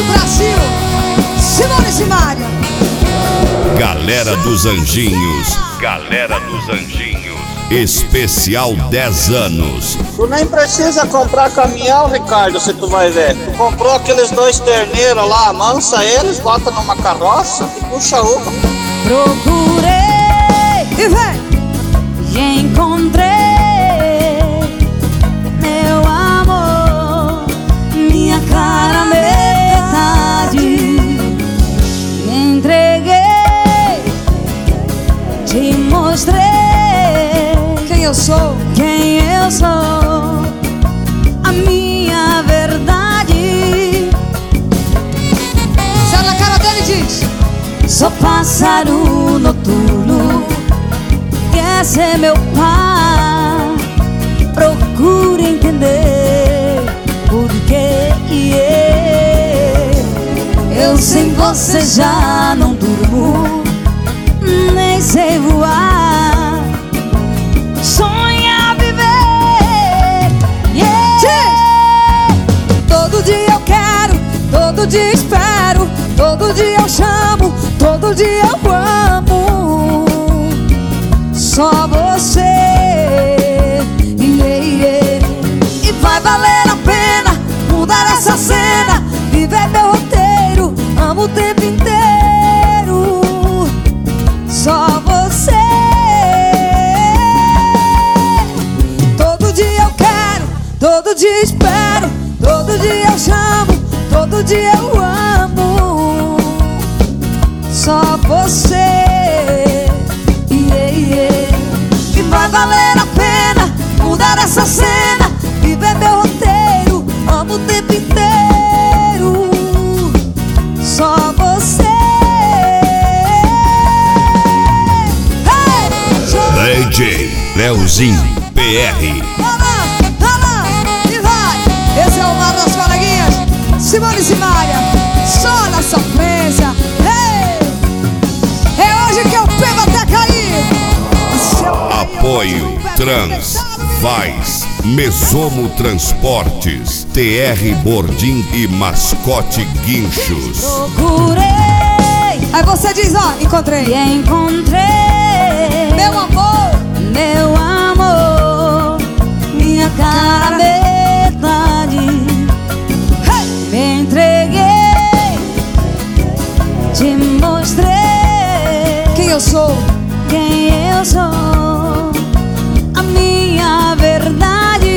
Brasil, Simone Simaria. Galera dos Anjinhos, Galera dos Anjinhos, especial 10 anos. Tu nem precisa comprar caminhão, Ricardo, se tu vai ver. Tu comprou aqueles 2 terneiros lá, amansa eles, bota numa carroça e puxa uma. Procurei e vem. E encontrei meu amor, minha cara metade. Me entreguei, te mostrei Quem eu sou, a minha verdade. você olha na cara dele e diz: Sou pássaro noturno, quer ser meu pai. Procure entender por que eu sem você já não durmo, nem sei voar. Sonha viver, todo dia eu quero, todo dia espero, todo dia eu chamo, todo dia eu amo. Só você, E vai valer a pena mudar essa cena, viver meu roteiro, amo o tempo inteiro. Só você. todo dia eu quero, todo dia espero, todo dia eu chamo, todo dia eu amo. Só você, E vai valer a pena mudar essa cena, viver meu roteiro, amo o tempo inteiro. Só você. DJ Leozinho PR. e vai. Esse é o Mar das Coleguinhas, Simone Simaria, só na sofrência. É hoje que eu pego até cair. Apoio Trans, Vais, Mesomo Transportes, TR Bordim e Mascote Guinchos. Procurei Aí você diz, ó, encontrei. e encontrei Meu amor, minha cara metade. Me entreguei, te mostrei Quem eu sou, a minha verdade.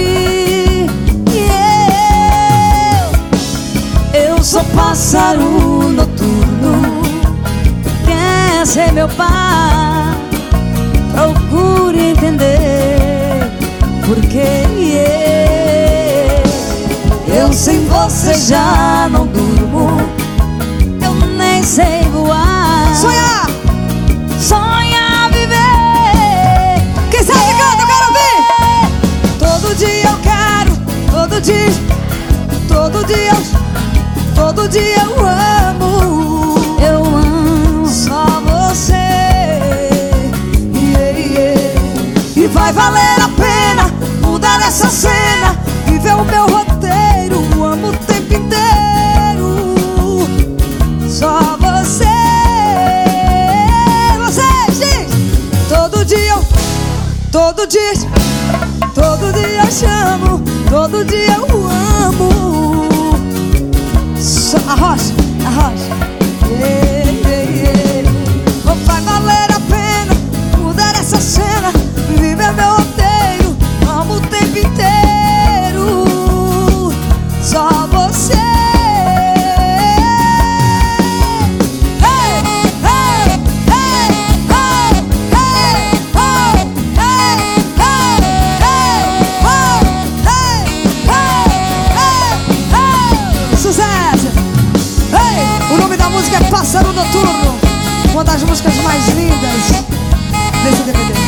Eu sou pássaro noturno, quer ser meu pai. Procure entender porque eu sem você já não durmo, eu nem sei voar. sonhar. Sonha viver. Quem sabe canta, eu quero ouvir. Todo dia eu quero, todo dia eu amo. Eu amo Só você, E vai valer a pena mudar essa cena, viver o meu roteiro, amo o tempo inteiro. Só você, diz. Todo dia eu chamo, todo dia eu amo. Só arrocha. Vai valer a pena mudar essa cena, viver meu roteiro, amo o tempo inteiro. Só você. Sucesso! O nome da música é Pássaro Noturno, uma das músicas mais lindas desse DVD.